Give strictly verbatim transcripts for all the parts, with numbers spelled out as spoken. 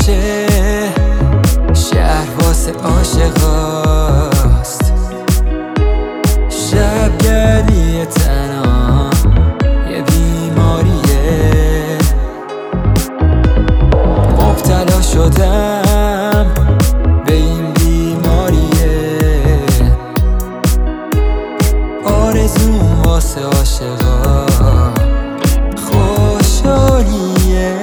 باشه شهر واسه عاشقاست. شب گردی تنها یه بیماریه، مبتلا شدم به این بیماریه. آرزوم واسه عاشقا خوشحالیه.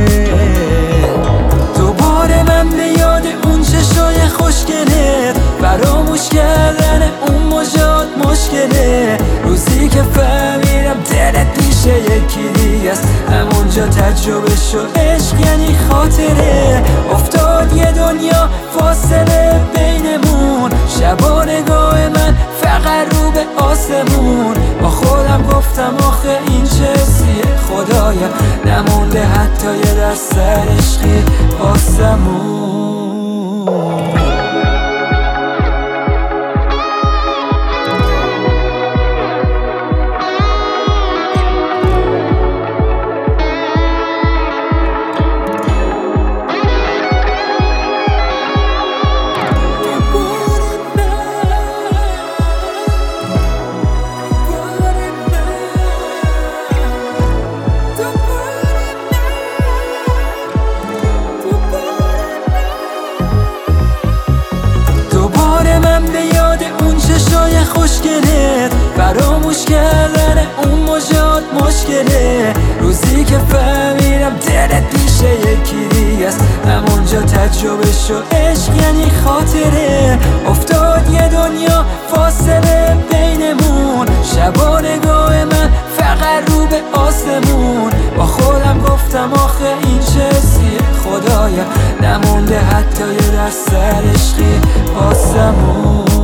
دوباره من به یاد اون چشای خوشگلت، فراموش کردن اون مژات مشکله. روزی که فهمیدم دلت پیشه یکی دیگه است، همونجا تجربه شد عشق یعنی خاطره. افتاد یه دنیا فاصله بینمون، شبا نگاه من فقط رو به آسمون. با خودم گفتم آخه این چه حسیه خدایا، نمونده حتی یه دست عشقی آسمون. به یاد اون چشای خوشگلت، فراموش کردن اون مژات مشکله. روزی که فهمیدم دلت پیشه یکی دیگه است، همونجا تجربه شد عشق یعنی خاطره. افتاد یه دنیا فاصله بینمون، شبا نگاه من فقط رو به آسمون. با خودم گفتم آخه این چه حسیه خدایا، نمونده حتی یه دست عشقی آسمون.